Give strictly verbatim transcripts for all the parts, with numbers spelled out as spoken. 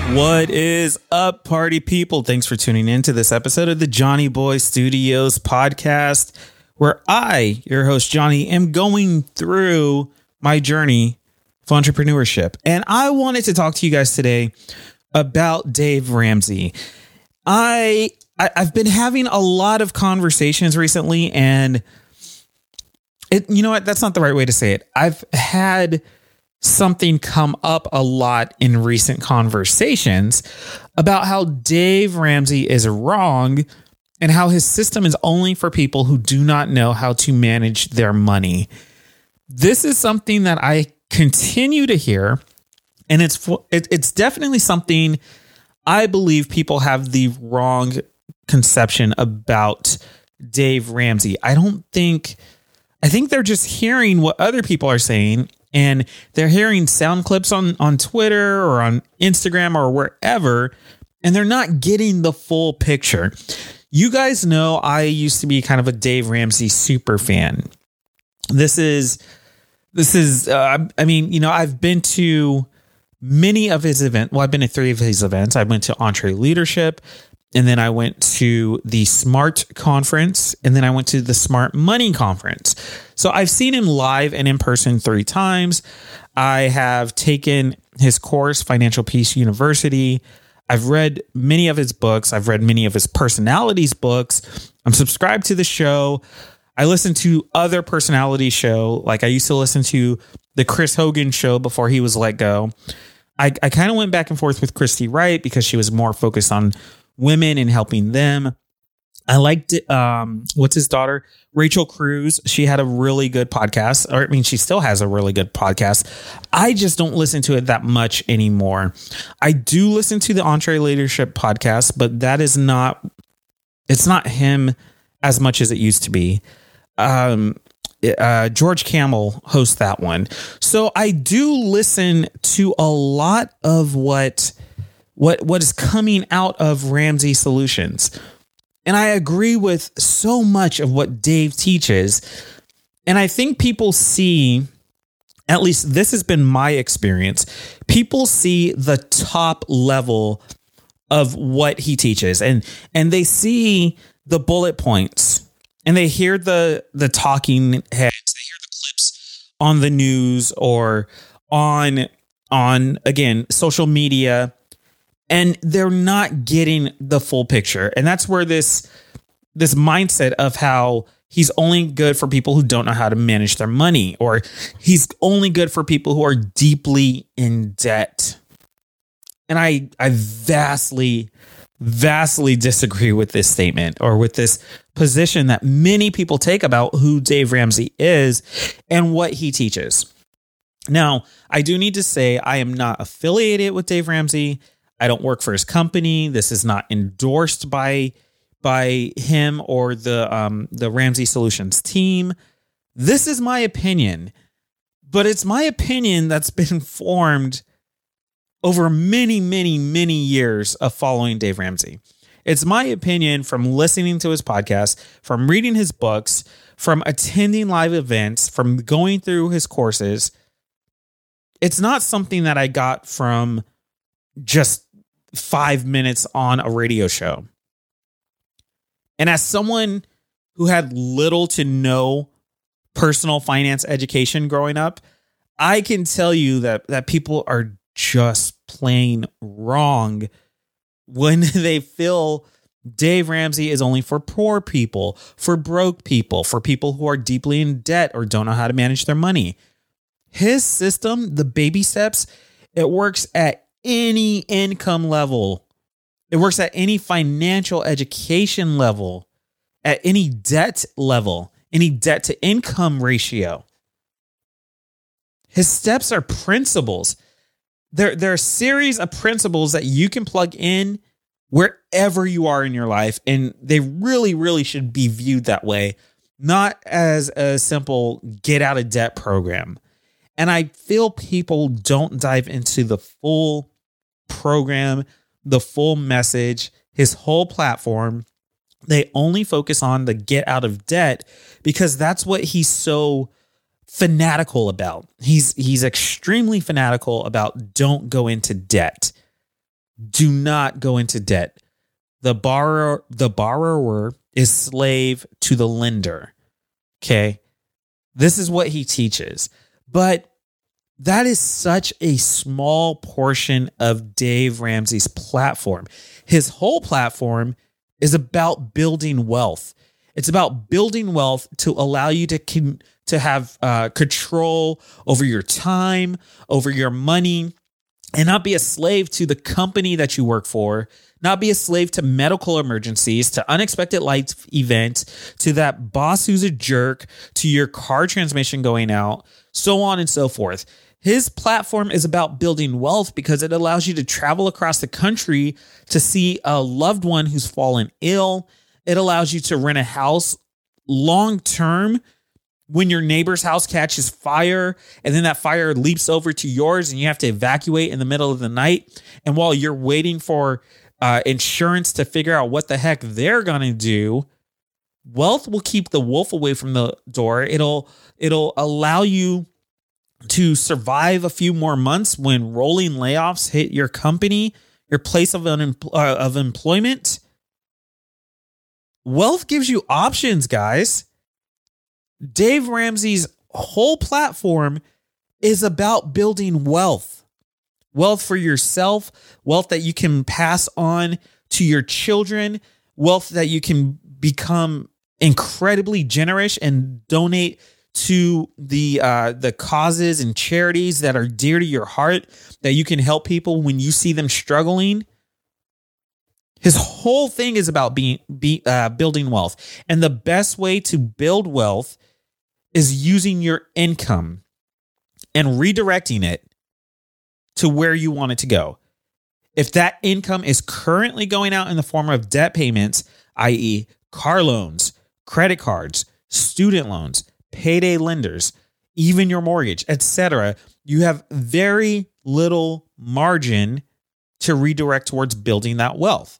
What is up, party people? Thanks for tuning in to this episode of the Johnny Boy Studios podcast, where I, your host Johnny, am going through my journey of entrepreneurship. And I wanted to talk to you guys today about Dave Ramsey. I, I I've been having a lot of conversations recently, and it you know what? That's not the right way to say it. I've had something come up a lot in recent conversations about how Dave Ramsey is wrong and how his system is only for people who do not know how to manage their money. This is something that I continue to hear, and it's it, it's definitely something I believe people have the wrong conception about Dave Ramsey. I don't think I think they're just hearing what other people are saying, and they're hearing sound clips on, on Twitter or on Instagram or wherever, and they're not getting the full picture. You guys know I used to be kind of a Dave Ramsey super fan. This is, this is, uh, I mean, you know, I've been to many of his events. Well, I've been to three of his events. I went to EntreLeadership, and then I went to the SMART conference, and then I went to the Smart Money conference. So I've seen him live and in person three times. I have taken his course, Financial Peace University. I've read many of his books. I've read many of his personalities books. I'm subscribed to the show. I listen to other personality show. Like I used to listen to the Chris Hogan show before he was let go. I, I kind of went back and forth with Christy Wright because she was more focused on women and helping them. I liked it. Um, what's his daughter? Rachel Cruz. She had a really good podcast. Or I mean, she still has a really good podcast. I just don't listen to it that much anymore. I do listen to the EntreLeadership podcast, but that is not, it's not him as much as it used to be. Um, uh, George Kamel hosts that one. So I do listen to a lot of what, what, what is coming out of Ramsey Solutions. And I agree with so much of what Dave teaches. And I think people see, at least this has been my experience, people see the top level of what he teaches. And, and they see the bullet points, and they hear the, the talking heads. They hear the clips on the news or on, on, again, social media. And they're not getting the full picture. And that's where this this mindset of how he's only good for people who don't know how to manage their money, or he's only good for people who are deeply in debt. And I I vastly, vastly disagree with this statement, or with this position that many people take about who Dave Ramsey is and what he teaches. Now, I do need to say I am not affiliated with Dave Ramsey. I don't work for his company. This is not endorsed by by him or the um, the Ramsey Solutions team. This is my opinion, but it's my opinion that's been formed over many, many, many years of following Dave Ramsey. It's my opinion from listening to his podcast, from reading his books, from attending live events, from going through his courses. It's not something that I got from just five minutes on a radio show. And as someone who had little to no personal finance education growing up, I can tell you that, that people are just plain wrong when they feel Dave Ramsey is only for poor people, for broke people, for people who are deeply in debt or don't know how to manage their money. His system, the baby steps, it works at any income level. It works at any financial education level, at any debt level, any debt to income ratio. His steps are principles. There, there are a series of principles that you can plug in wherever you are in your life. And they really, really should be viewed that way, not as a simple get out of debt program. And I feel people don't dive into the full program, the full message, his whole platform. They only focus on the get out of debt because that's what he's so fanatical about. He's he's extremely fanatical about don't go into debt. do not go into debt. The borrower, the borrower is slave to the lender. Okay. This is what he teaches. But that is such a small portion of Dave Ramsey's platform. His whole platform is about building wealth. It's about building wealth to allow you to con- to have uh, control over your time, over your money, and not be a slave to the company that you work for, not be a slave to medical emergencies, to unexpected life events, to that boss who's a jerk, to your car transmission going out, so on and so forth. His platform is about building wealth because it allows you to travel across the country to see a loved one who's fallen ill. It allows you to rent a house long term when your neighbor's house catches fire and then that fire leaps over to yours and you have to evacuate in the middle of the night. And while you're waiting for uh, insurance to figure out what the heck they're going to do, wealth will keep the wolf away from the door. It'll, it'll allow you to survive a few more months when rolling layoffs hit your company, your place of, unempl- uh, of employment. Wealth gives you options, guys. Dave Ramsey's whole platform is about building wealth. Wealth for yourself, wealth that you can pass on to your children, wealth that you can become incredibly generous and donate to the uh, the causes and charities that are dear to your heart, that you can help people when you see them struggling. His whole thing is about being be, uh, building wealth. And the best way to build wealth is using your income and redirecting it to where you want it to go. If that income is currently going out in the form of debt payments, that is car loans, credit cards, student loans, payday lenders, even your mortgage, et cetera, you have very little margin to redirect towards building that wealth.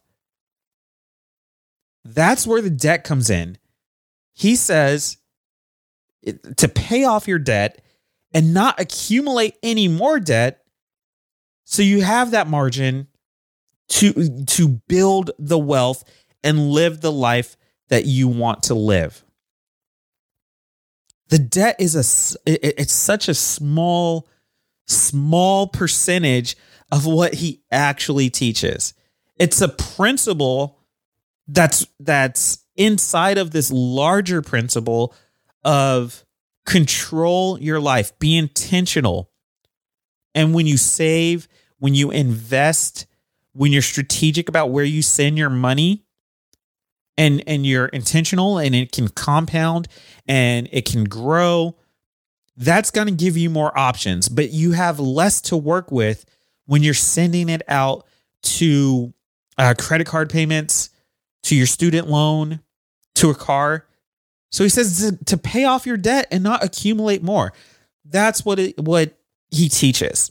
That's where the debt comes in. He says to pay off your debt and not accumulate any more debt, so you have that margin to, to build the wealth and live the life that you want to live. The debt is a, it's such a small, small percentage of what he actually teaches. It's a principle that's, that's inside of this larger principle of control your life, be intentional. And when you save, when you invest, when you're strategic about where you send your money, and, and you're intentional and it can compound and it can grow, that's going to give you more options, but you have less to work with when you're sending it out to uh, credit card payments, to your student loan, to a car. So he says to, to pay off your debt and not accumulate more. That's what it, what he teaches.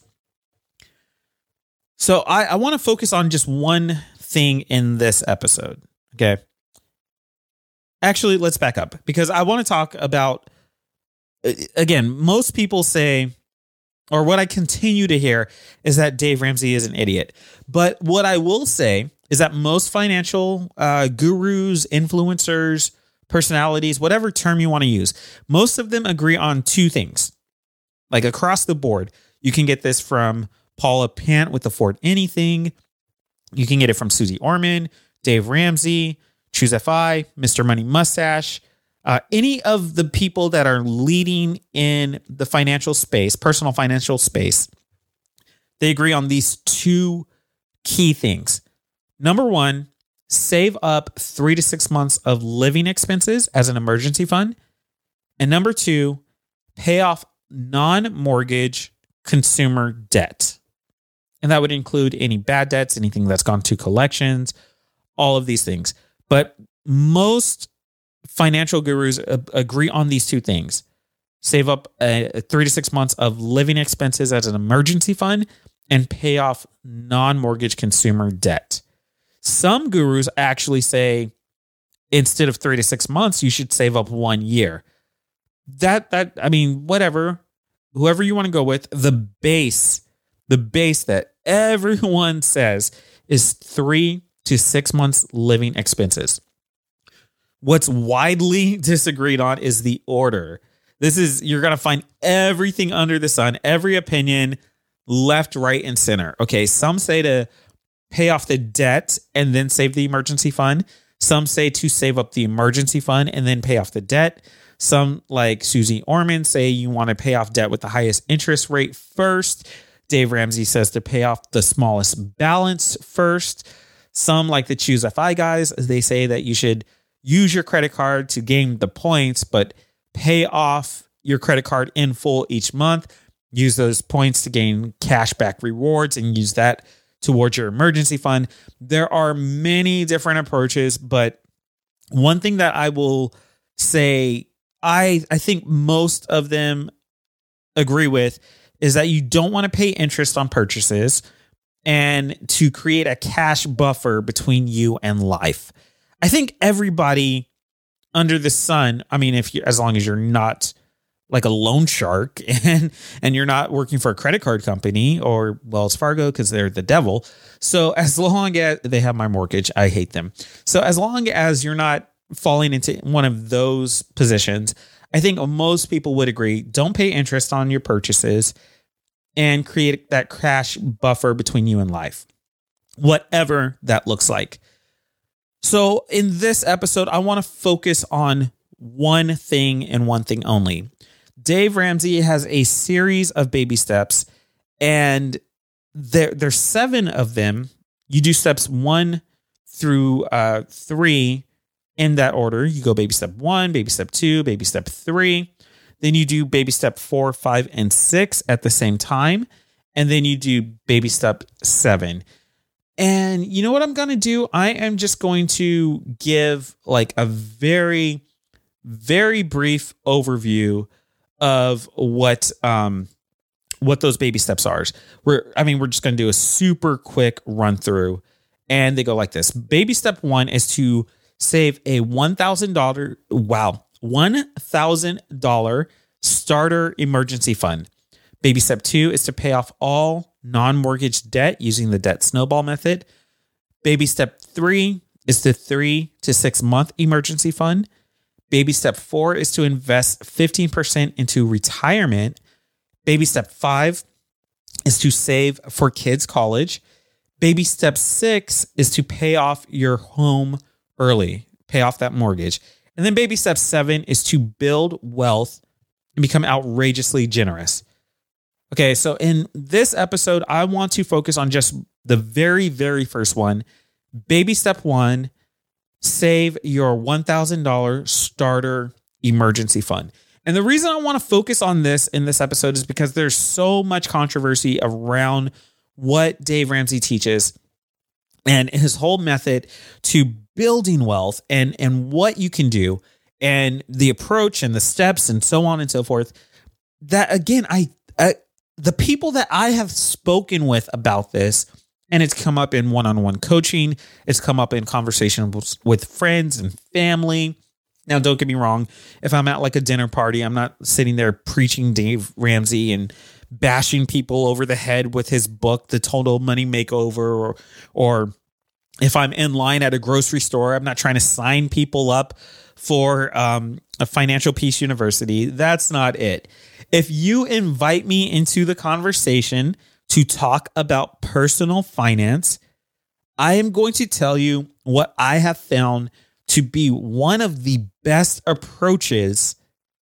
So I, I want to focus on just one thing in this episode. Okay. Actually, let's back up because I want to talk about, again, most people say, or what I continue to hear is that Dave Ramsey is an idiot. But what I will say is that most financial uh, gurus, influencers, personalities, whatever term you want to use, most of them agree on two things. Like across the board, you can get this from Paula Pant with Afford Anything. You can get it from Susie Orman, Dave Ramsey, Choose F I, Mister Money Mustache, uh, any of the people that are leading in the financial space, personal financial space, they agree on these two key things. Number one, save up three to six months of living expenses as an emergency fund. And number two, pay off non-mortgage consumer debt. And that would include any bad debts, anything that's gone to collections, all of these things. But most financial gurus agree on these two things. Save up a three to six months of living expenses as an emergency fund and pay off non-mortgage consumer debt. Some gurus actually say instead of three to six months, you should save up one year. That, that, I mean, whatever, whoever you want to go with, the base, the base that everyone says is three to six months living expenses. What's widely disagreed on is the order. This is, you're going to find everything under the sun, every opinion, left, right, and center. Okay, some say to pay off the debt and then save the emergency fund. Some say to save up the emergency fund and then pay off the debt. Some, like Susie Orman, say you want to pay off debt with the highest interest rate first. Dave Ramsey says to pay off the smallest balance first. Some, like the Choose F I guys, they say that you should use your credit card to gain the points, but pay off your credit card in full each month. Use those points to gain cashback rewards and use that towards your emergency fund. There are many different approaches, but one thing that I will say, I I think most of them agree with is that you don't want to pay interest on purchases and to create a cash buffer between you and life. I think everybody under the sun, I mean, if you, as long as you're not like a loan shark and, and you're not working for a credit card company or Wells Fargo, because they're the devil. So as long as they have my mortgage, I hate them. So as long as you're not falling into one of those positions, I think most people would agree, don't pay interest on your purchases and create that cash buffer between you and life, whatever that looks like. So in this episode, I want to focus on one thing and one thing only. Dave Ramsey has a series of baby steps, and there, there's seven of them. You do steps one through uh, three in that order. You go baby step one, baby step two, baby step three. Then you do baby step four, five, and six at the same time. And then you do baby step seven. And you know what I'm going to do? I am just going to give like a very, very brief overview of what um what those baby steps are. We're I mean, we're just going to do a super quick run through, and they go like this. Baby step one is to save a one thousand dollars wow, one thousand dollars starter emergency fund. Baby step two is to pay off all non-mortgage debt using the debt snowball method. Baby step three is the three to six month emergency fund. Baby step four is to invest fifteen percent into retirement. Baby step five is to save for kids' college. Baby step six is to pay off your home early, pay off that mortgage. And then baby step seven is to build wealth and become outrageously generous. Okay, so in this episode, I want to focus on just the very, very first one. Baby step one, save your one thousand dollars starter emergency fund. And the reason I want to focus on this in this episode is because there's so much controversy around what Dave Ramsey teaches and his whole method to building wealth and, and what you can do and the approach and the steps and so on and so forth. That again, I, I the people that I have spoken with about this, and it's come up in one-on-one coaching, it's come up in conversation with friends and family. Now, don't get me wrong. If I'm at like a dinner party, I'm not sitting there preaching Dave Ramsey and bashing people over the head with his book, The Total Money Makeover, or, or if I'm in line at a grocery store, I'm not trying to sign people up for um, a Financial Peace University. That's not it. If you invite me into the conversation to talk about personal finance, I am going to tell you what I have found to be one of the best approaches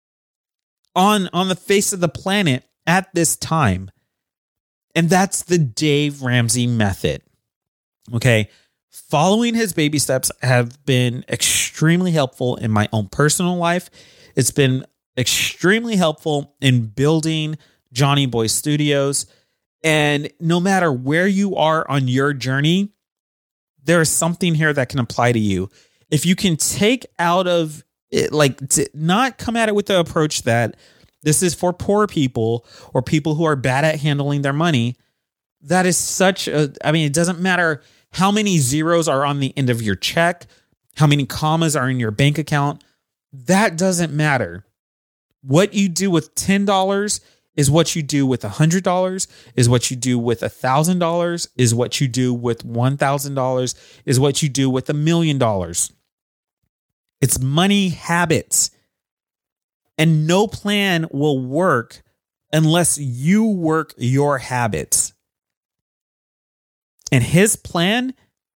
on, on the face of the planet at this time. And that's the Dave Ramsey method. Okay. Following his baby steps have been extremely helpful in my own personal life. It's been extremely helpful in building Johnny Boy Studios. And no matter where you are on your journey, there is something here that can apply to you. If you can take out of it, like to not come at it with the approach that this is for poor people or people who are bad at handling their money, that is such a, I mean, it doesn't matter how many zeros are on the end of your check, how many commas are in your bank account. That doesn't matter. What you do with ten dollars is what you do with one hundred dollars, is what you do with one thousand dollars, is what you do with one thousand dollars, is what you do with a million dollars. It's money habits. And no plan will work unless you work your habits. And his plan,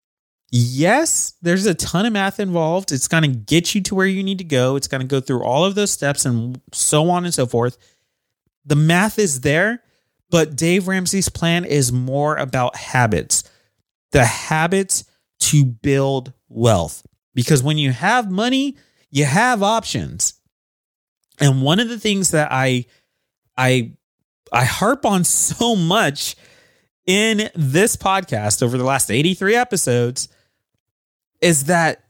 yes, there's a ton of math involved. It's going to get you to where you need to go. It's going to go through all of those steps and so on and so forth. The math is there, but Dave Ramsey's plan is more about habits. The habits to build wealth. Because when you have money, you have options. And one of the things that I I I harp on so much in this podcast over the last eighty-three episodes is that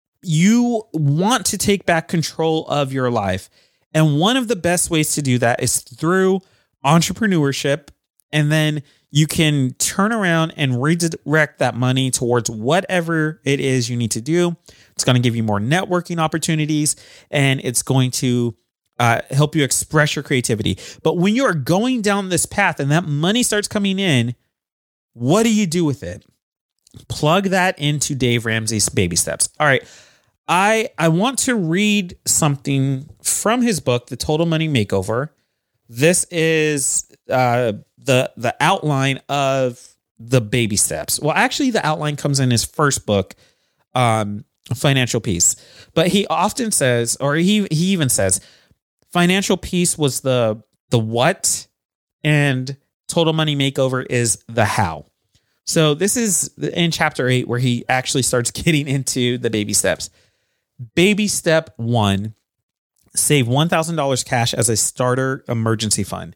you want to take back control of your life. And one of the best ways to do that is through entrepreneurship. And then you can turn around and redirect that money towards whatever it is you need to do. It's going to give you more networking opportunities, and it's going to uh, help you express your creativity. But when you're going down this path and that money starts coming in, what do you do with it? Plug that into Dave Ramsey's baby steps. All right. I, I want to read something from his book, The Total Money Makeover. This is uh, the the outline of the baby steps. Well, actually, the outline comes in his first book, um, Financial Peace. But he often says, or he he even says, financial peace was the the what, and Total Money Makeover is the how. So this is in chapter eight where he actually starts getting into the baby steps. Baby step one. Save one thousand dollars cash as a starter emergency fund.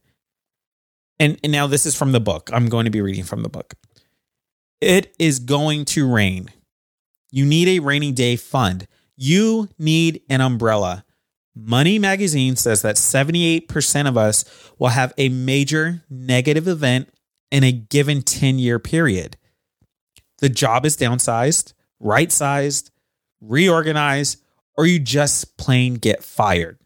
And, and now this is from the book. I'm going to be reading from the book. It is going to rain. You need a rainy day fund. You need an umbrella. Money Magazine says that seventy-eight percent of us will have a major negative event in a given ten-year period. The job is downsized, right-sized, reorganized, or you just plain get fired.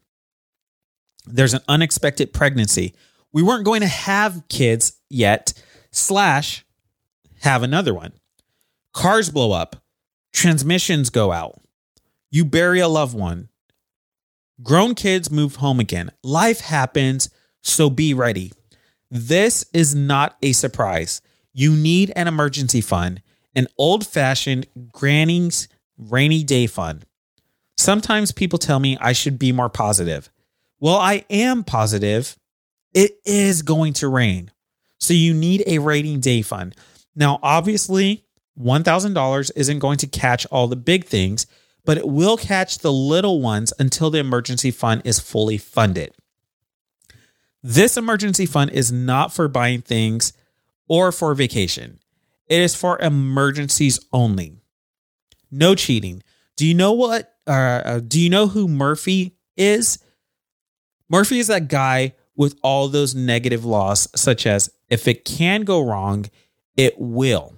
There's an unexpected pregnancy. We weren't going to have kids yet, slash, have another one. Cars blow up. Transmissions go out. You bury a loved one. Grown kids move home again. Life happens, so be ready. This is not a surprise. You need an emergency fund, an old-fashioned granny's rainy day fund. Sometimes people tell me I should be more positive. Well, I am positive. It is going to rain. So you need a rainy day fund. Now, obviously, one thousand dollars isn't going to catch all the big things, but it will catch the little ones until the emergency fund is fully funded. This emergency fund is not for buying things or for vacation. It is for emergencies only. No cheating. Do you know what? Uh, do you know who Murphy is? Murphy is that guy with all those negative laws, such as if it can go wrong, it will.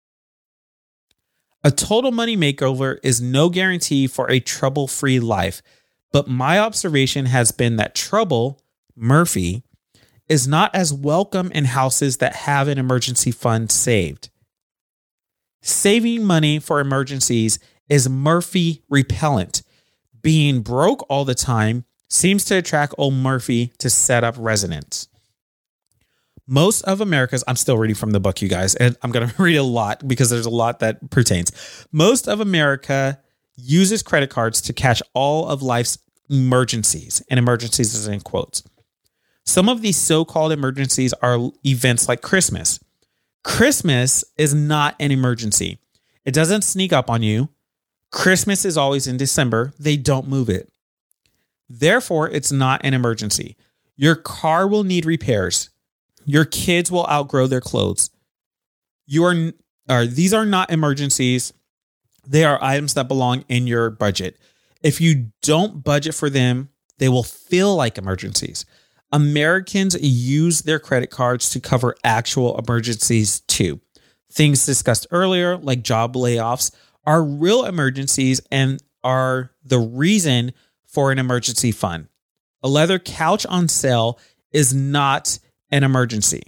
A total money makeover is no guarantee for a trouble-free life, but my observation has been that trouble, Murphy, is not as welcome in houses that have an emergency fund saved. Saving money for emergencies is Murphy repellent. Being broke all the time seems to attract old Murphy to set up residence. Most of America's, I'm still reading from the book, you guys, and I'm going to read a lot because there's a lot that pertains. Most of America uses credit cards to catch all of life's emergencies, and emergencies is in quotes. Some of these so-called emergencies are events like Christmas. Christmas is not an emergency. It doesn't sneak up on you. Christmas is always in December. They don't move it. Therefore, it's not an emergency. Your car will need repairs. Your kids will outgrow their clothes. You are, or these are not emergencies. They are items that belong in your budget. If you don't budget for them, they will feel like emergencies. Americans use their credit cards to cover actual emergencies too. Things discussed earlier, like job layoffs, are real emergencies and are the reason for an emergency fund. A leather couch on sale is not an emergency.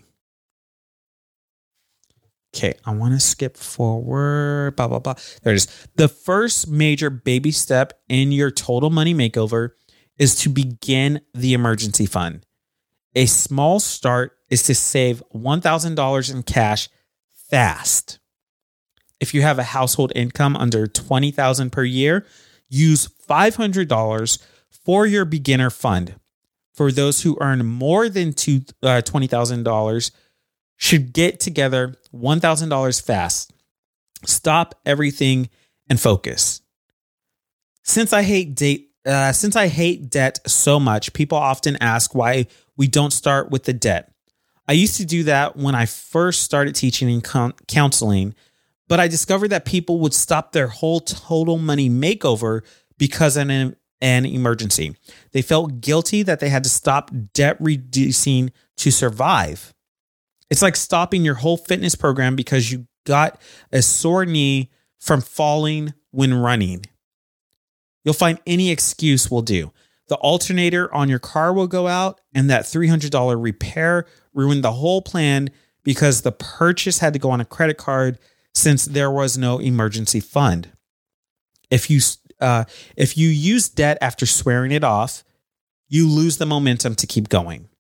Okay, I want to skip forward, blah, blah, blah. There it is. The first major baby step in your total money makeover is to begin the emergency fund. A small start is to save one thousand dollars in cash fast. If you have a household income under twenty thousand dollars per year, use five hundred dollars for your beginner fund. For those who earn more than twenty thousand dollars, should get together one thousand dollars fast. Stop everything and focus. Since I hate date, uh, since I hate debt so much, people often ask why we don't start with the debt. I used to do that when I first started teaching and con- counseling, but I discovered that people would stop their whole total money makeover because of an, an emergency. They felt guilty that they had to stop debt reducing to survive. It's like stopping your whole fitness program because you got a sore knee from falling when running. You'll find any excuse will do. The alternator on your car will go out, and that three hundred dollars repair ruined the whole plan because the purchase had to go on a credit card since there was no emergency fund. If you uh, if you use debt after swearing it off, you lose the momentum to keep going.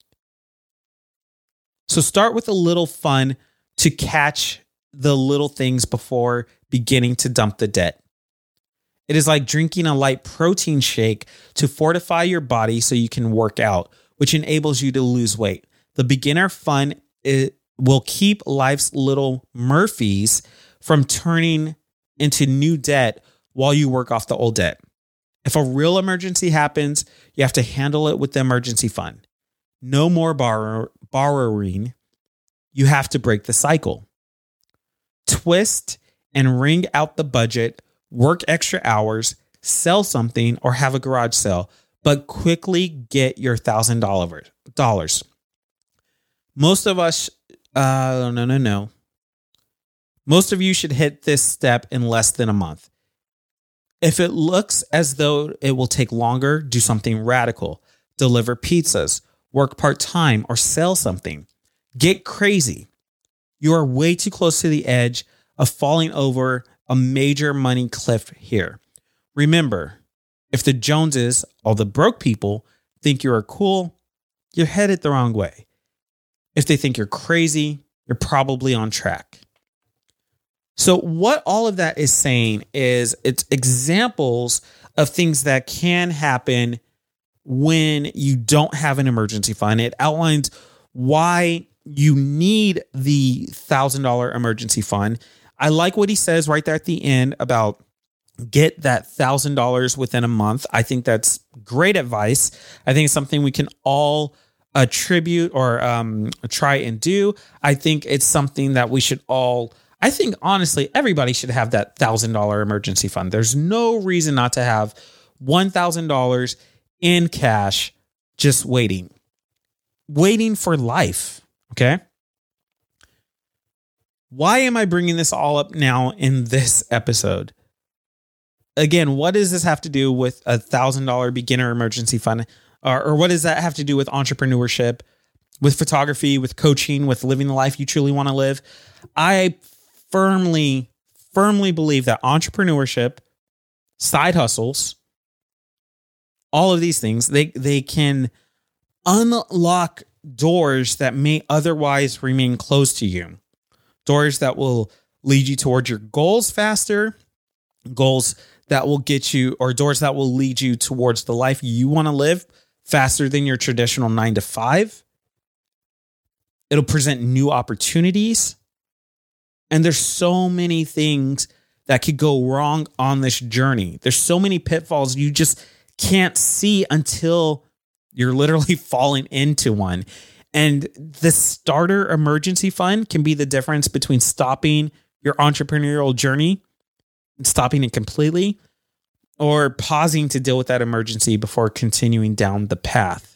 So start with a little fun to catch the little things before beginning to dump the debt. It is like drinking a light protein shake to fortify your body so you can work out, which enables you to lose weight. The beginner fun it will keep life's little Murphys from turning into new debt while you work off the old debt. If a real emergency happens, you have to handle it with the emergency fund. No more borrow, borrowing. You have to break the cycle. Twist and wring out the budget, work extra hours, sell something, or have a garage sale, but quickly get your one thousand dollars. Most of us, uh, no, no, no. Most of you should hit this step in less than a month. If it looks as though it will take longer, do something radical. Deliver pizzas, work part-time, or sell something. Get crazy. You are way too close to the edge of falling over a major money cliff here. Remember, if the Joneses, all the broke people, think you are cool, you're headed the wrong way. If they think you're crazy, you're probably on track. So what all of that is saying is it's examples of things that can happen when you don't have an emergency fund. It outlines why you need the one thousand dollars emergency fund. I like what he says right there at the end about get that one thousand dollars within a month. I think that's great advice. I think it's something we can all attribute or um, try and do. I think it's something that we should all, I think honestly, everybody should have that one thousand dollars emergency fund. There's no reason not to have one thousand dollars in cash just waiting, waiting for life. Okay. Why am I bringing this all up now in this episode? Again, what does this have to do with a one thousand dollars beginner emergency fund? Or, or what does that have to do with entrepreneurship, with photography, with coaching, with living the life you truly want to live? I firmly, firmly believe that entrepreneurship, side hustles, all of these things, they, they can unlock doors that may otherwise remain closed to you. Doors that will lead you towards your goals faster, goals that will get you, or doors that will lead you towards the life you want to live faster than your traditional nine to five. It'll present new opportunities. And there's so many things that could go wrong on this journey. There's so many pitfalls you just can't see until you're literally falling into one. And the starter emergency fund can be the difference between stopping your entrepreneurial journey, stopping it completely, or pausing to deal with that emergency before continuing down the path.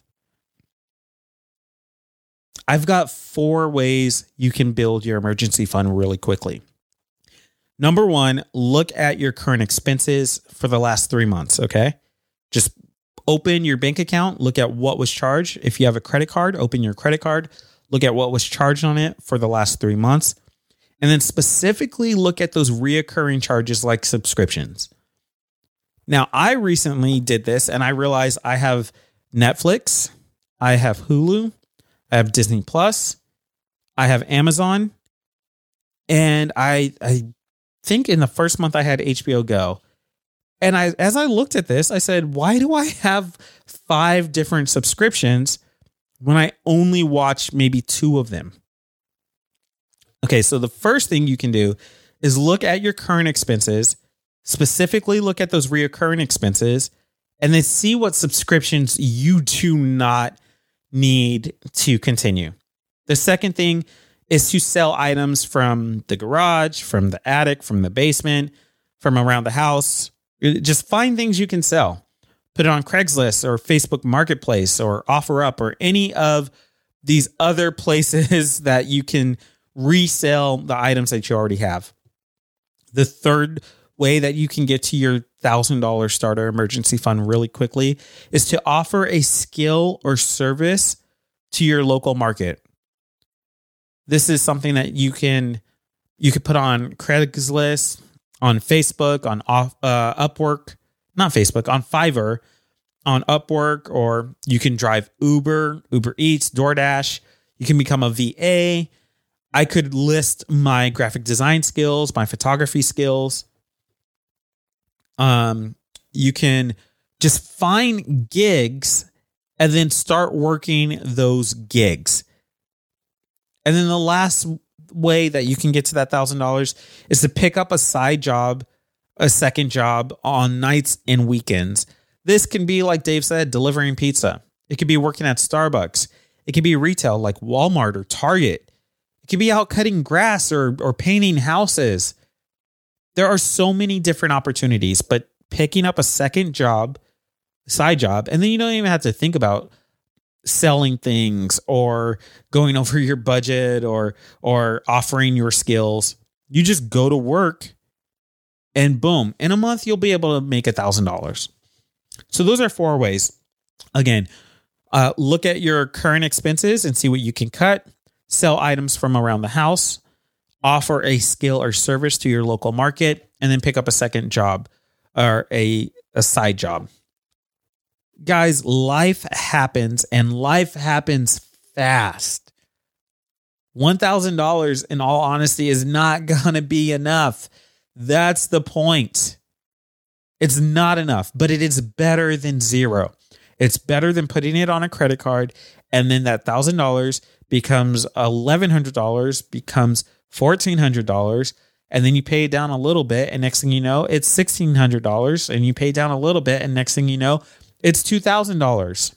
I've got four ways you can build your emergency fund really quickly. Number one, look at your current expenses for the last three months, okay? Just open your bank account, look at what was charged. If you have a credit card, open your credit card, look at what was charged on it for the last three months. And then specifically look at those reoccurring charges like subscriptions. Now, I recently did this and I realized I have Netflix, I have Hulu, I have Disney Plus, I have Amazon, and I I think in the first month I had H B O Go. And I, as I looked at this, I said, why do I have five different subscriptions when I only watch maybe two of them? Okay, so the first thing you can do is look at your current expenses, specifically look at those reoccurring expenses, and then see what subscriptions you do not need to continue. The second thing is to sell items from the garage, from the attic, from the basement, from around the house. Just find things you can sell. Put it on Craigslist or Facebook Marketplace or OfferUp or any of these other places that you can resell the items that you already have. The third way that you can get to your one thousand dollars starter emergency fund really quickly is to offer a skill or service to your local market. This is something that you can you could put on Craigslist, on Facebook, on off, uh, Upwork, not Facebook, on Fiverr, on Upwork, or you can drive Uber, Uber Eats, DoorDash. You can become a V A. I could list my graphic design skills, my photography skills. Um, you can just find gigs and then start working those gigs. And then the last way that you can get to that one thousand dollars is to pick up a side job, a second job on nights and weekends. This can be, like Dave said, delivering pizza. It could be working at Starbucks. It could be retail like Walmart or Target. It could be out cutting grass or, or painting houses. There are so many different opportunities, but picking up a second job, side job, and then you don't even have to think about selling things or going over your budget or or offering your skills. You just go to work and boom, in a month you'll be able to make a thousand dollars. So those are four ways. Again, uh, look at your current expenses and see what you can cut. Sell items from around the house. Offer a skill or service to your local market, and then pick up a second job or a, a side job. Guys, life happens and life happens fast. one thousand dollars in all honesty is not going to be enough. That's the point. It's not enough, but it is better than zero. It's better than putting it on a credit card and then that one thousand dollars becomes eleven hundred dollars, becomes fourteen hundred dollars, and then you pay it down a little bit, and next thing you know, it's sixteen hundred dollars, and you pay down a little bit, and next thing you know, it's two thousand dollars.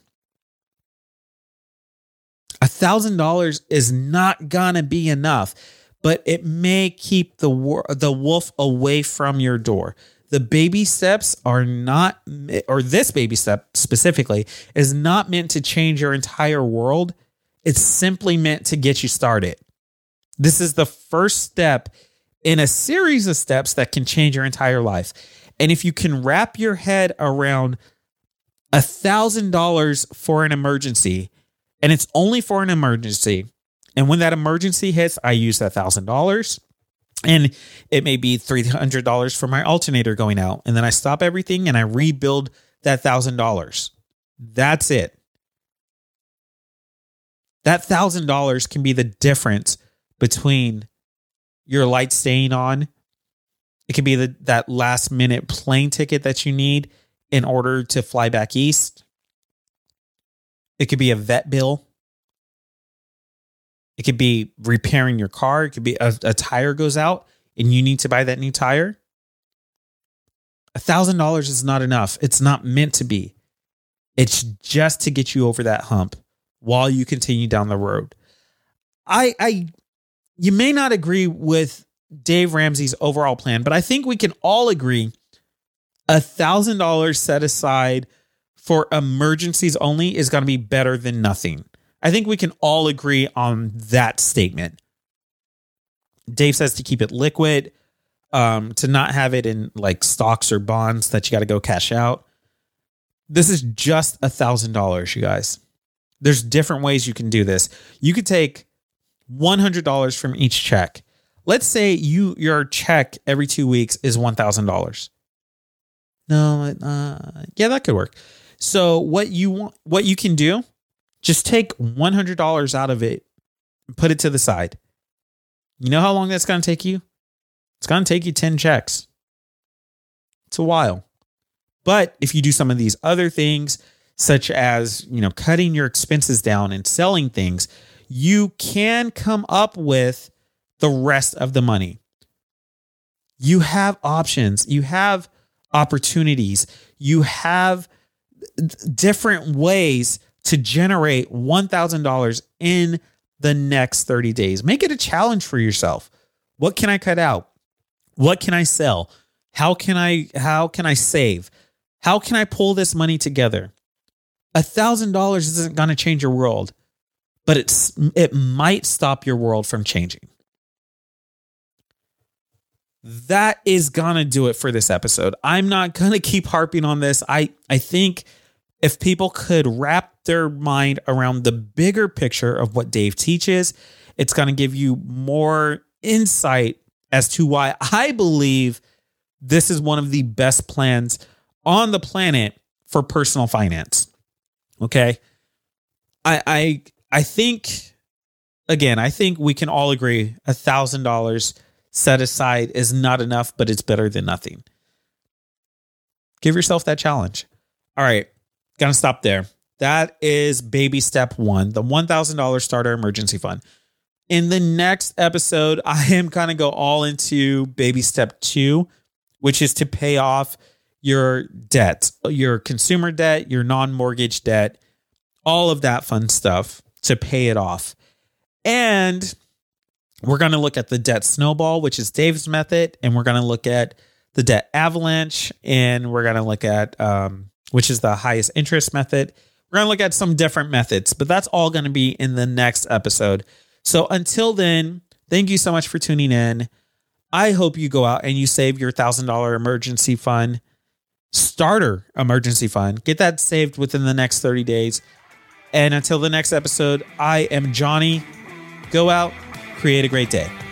one thousand dollars is not gonna be enough, but it may keep the wor- the wolf away from your door. The baby steps are not, or this baby step specifically, is not meant to change your entire world. It's simply meant to get you started. This is the first step in a series of steps that can change your entire life. And if you can wrap your head around one thousand dollars for an emergency, and it's only for an emergency, and when that emergency hits, I use that one thousand dollars, and it may be three hundred dollars for my alternator going out, and then I stop everything and I rebuild that one thousand dollars. That's it. That one thousand dollars can be the difference between your lights staying on. It can be the, that last minute plane ticket that you need in order to fly back east. It could be a vet bill. It could be repairing your car. It could be a, a tire goes out and you need to buy that new tire. one thousand dollars is not enough. It's not meant to be. It's just to get you over that hump while you continue down the road. I, I, you may not agree with Dave Ramsey's overall plan, but I think we can all agree a thousand dollars set aside for emergencies only is going to be better than nothing. I think we can all agree on that statement. Dave says to keep it liquid, um, to not have it in like stocks or bonds that you got to go cash out. This is just a thousand dollars, you guys. There's different ways you can do this. You could take one hundred dollars from each check. Let's say you your check every two weeks is one thousand dollars. No, uh, yeah, that could work. So what you want, what you can do, just take one hundred dollars out of it and put it to the side. You know how long that's going to take you? It's going to take you ten checks. It's a while. But if you do some of these other things, such as, you know, cutting your expenses down and selling things, you can come up with the rest of the money. You have options. You have opportunities. You have different ways to generate one thousand dollars in the next thirty days. Make it a challenge for yourself. What can I cut out? What can I sell? How can I, how can I save? How can I pull this money together? A thousand dollars isn't going to change your world, but it's, it might stop your world from changing. That is going to do it for this episode. I'm not going to keep harping on this. I, I think if people could wrap their mind around the bigger picture of what Dave teaches, it's going to give you more insight as to why I believe this is one of the best plans on the planet for personal finance. Okay. I, I, I think, again, I think we can all agree a thousand dollars set aside is not enough, but it's better than nothing. Give yourself that challenge. All right. Gonna stop there. That is baby step one, the one thousand dollars starter emergency fund. In the next episode, I am going to go all into baby step two, which is to pay off your debt, your consumer debt, your non-mortgage debt, all of that fun stuff to pay it off. And we're going to look at the debt snowball, which is Dave's method. And we're going to look at the debt avalanche. And we're going to look at, um, which is the highest interest method. We're going to look at some different methods, but that's all going to be in the next episode. So until then, thank you so much for tuning in. I hope you go out and you save your one thousand dollars emergency fund, starter emergency fund. Get that saved within the next thirty days. And until the next episode, I am Johnny. Go out, create a great day.